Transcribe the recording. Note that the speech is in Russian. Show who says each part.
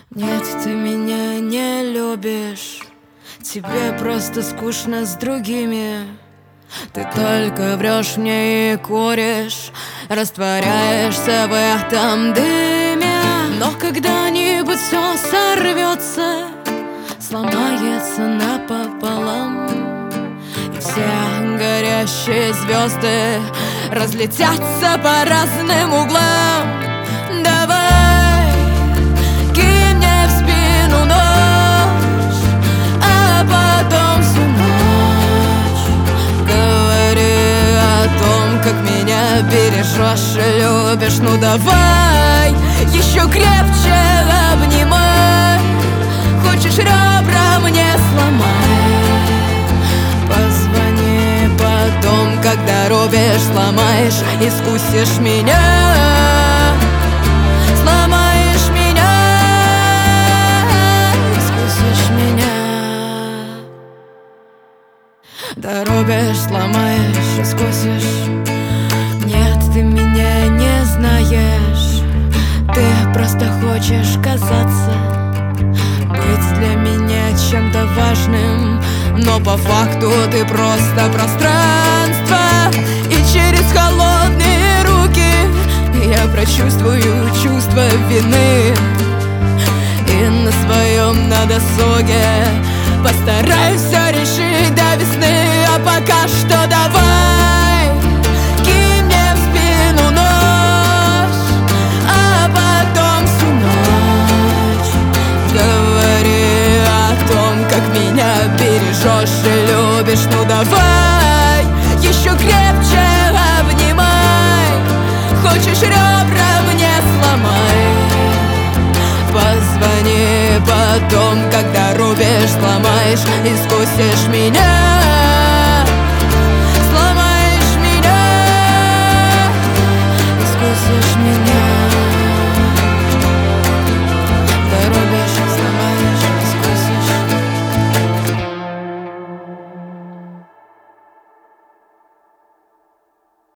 Speaker 1: Нет, ты меня не любишь, тебе просто скучно с другими. Ты только врешь мне и куришь, растворяешься в этом дыме. Но когда-нибудь все сорвется, сломается напополам, и все горящие звезды разлетятся по разным углам. Давай, кинь мне в спину нож, а потом всю ночь говори о том, как меня бережешь и любишь. Ну давай, еще крепче обнимай, хочешь ребра мне сломай. Позвони потом, когда рубишь, сломаешь, искусишь меня. Сломаешь меня, искусишь меня. Дорубишь, сломаешь, искусишь. Нет, ты меня не знаешь, ты просто хочешь казаться, быть для меня чем-то важным, но по факту ты просто пространство. И через холодные руки я прочувствую чувство вины, и на своем досуге постараюсь все решить до весны. А пока что давай, кинь мне в спину нож, а потом всю ночь говори о том, как меня бережешь и любишь. Ну давай, еще крепче обнимай, хочешь ребра мне сломай. Позвони потом, когда рубишь, сломаешь, искусишь меня.